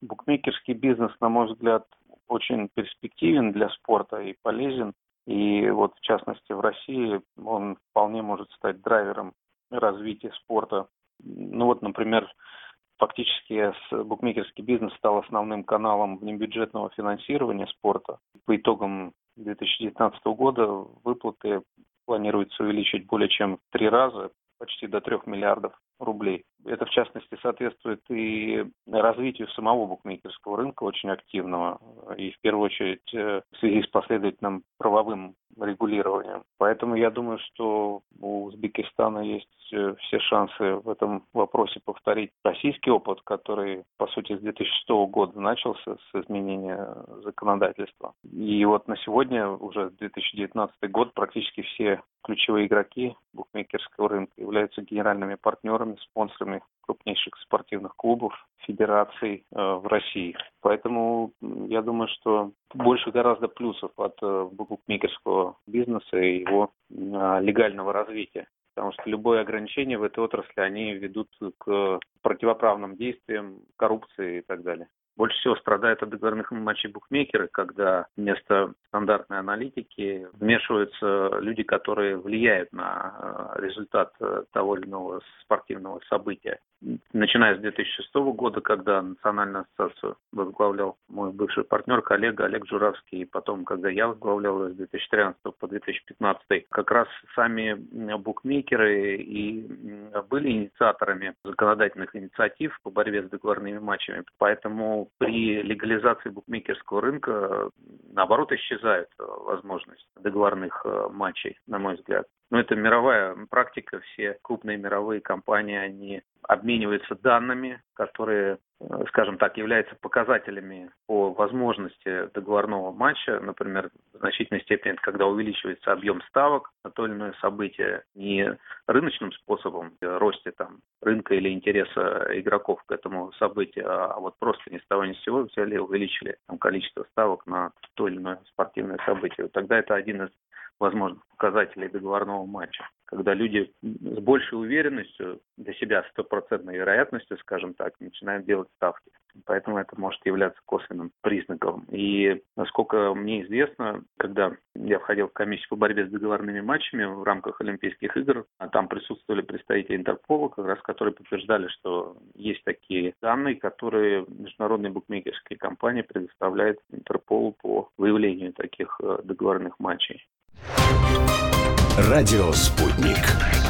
Букмекерский бизнес, на мой взгляд, очень перспективен для спорта и полезен. И вот в частности в России он вполне может стать драйвером развития спорта. Ну вот, например, фактически букмекерский бизнес стал основным каналом внебюджетного финансирования спорта. По итогам 2019 года выплаты планируется увеличить более чем в 3 раза, почти до 3 миллиардов рублей. Это, в частности, соответствует и развитию самого букмекерского рынка, очень активного, и в первую очередь в связи с последовательным правовым регулированием. Поэтому я думаю, что у Узбекистана есть все шансы в этом вопросе повторить российский опыт, который, по сути, с 2006 года начался с изменения законодательства. И вот на сегодня, уже 2019 год, практически все ключевые игроки букмекерского рынка являются генеральными партнерами, спонсорами крупнейших спортивных клубов, федераций в России. Поэтому я думаю, что больше гораздо плюсов от букмекерского бизнеса и его легального развития. Потому что любое ограничение в этой отрасли, они ведут к противоправным действиям, коррупции и так далее. Больше всего страдают от договорных матчей букмекеры, когда вместо стандартной аналитики вмешиваются люди, которые влияют на результат того или иного спортивного события. Начиная с 2006 года, когда Национальную ассоциацию возглавлял мой бывший партнер, коллега Олег Журавский, и потом, когда я возглавлял ее с 2013 по 2015, как раз сами букмекеры и были инициаторами законодательных инициатив по борьбе с договорными матчами. Поэтому при легализации букмекерского рынка, наоборот, исчезает возможность договорных матчей, на мой взгляд. Но это мировая практика, все крупные мировые компании, они обмениваются данными, которые, скажем так, являются показателями по возможности договорного матча. Например, в значительной степени, когда увеличивается объем ставок на то или иное событие не рыночным способом, росте там рынка или интереса игроков к этому событию, а вот просто ни с того ни с сего взяли и увеличили там количество ставок на то или иное спортивное событие. Тогда это один из возможных показателей договорного матча, когда люди с большей уверенностью, для себя 100% вероятностью, скажем так, начинают делать ставки. Поэтому это может являться косвенным признаком. И насколько мне известно, когда я входил в комиссию по борьбе с договорными матчами в рамках Олимпийских игр, там присутствовали представители Интерпола, как раз которые подтверждали, что есть такие данные, которые международные букмекерские компании предоставляют Интерполу по выявлению таких договорных матчей. Радио «Спутник».